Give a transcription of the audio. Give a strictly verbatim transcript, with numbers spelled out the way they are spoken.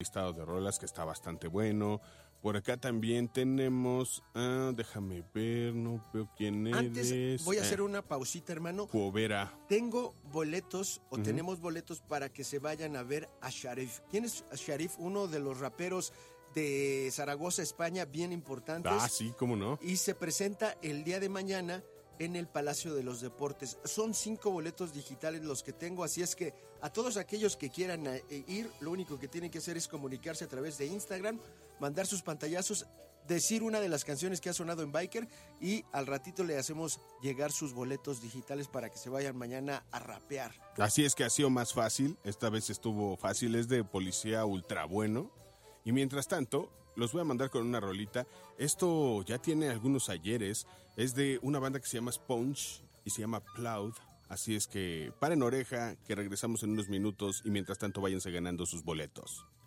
listado de rolas que está bastante bueno. Por acá también tenemos, ah, déjame ver, no veo quién eres. Antes voy a hacer una pausita, hermano. Covera. Tengo boletos, o Ujú. tenemos boletos para que se vayan a ver a Sharif. ¿Quién es Sharif? Uno de los raperos de Zaragoza, España, bien importantes. Ah, sí, cómo no. Y se presenta el día de mañana en el Palacio de los Deportes. Son cinco boletos digitales los que tengo, así es que a todos aquellos que quieran eh, ir, lo único que tienen que hacer es comunicarse a través de Instagram, mandar sus pantallazos, decir una de las canciones que ha sonado en Biker y al ratito le hacemos llegar sus boletos digitales para que se vayan mañana a rapear. Así es que ha sido más fácil, esta vez estuvo fácil, es de Policía Ultra Bueno. Y mientras tanto, los voy a mandar con una rolita. Esto ya tiene algunos ayeres, es de una banda que se llama Sponge y se llama Cloud. Así es que paren oreja, que regresamos en unos minutos y mientras tanto váyanse ganando sus boletos.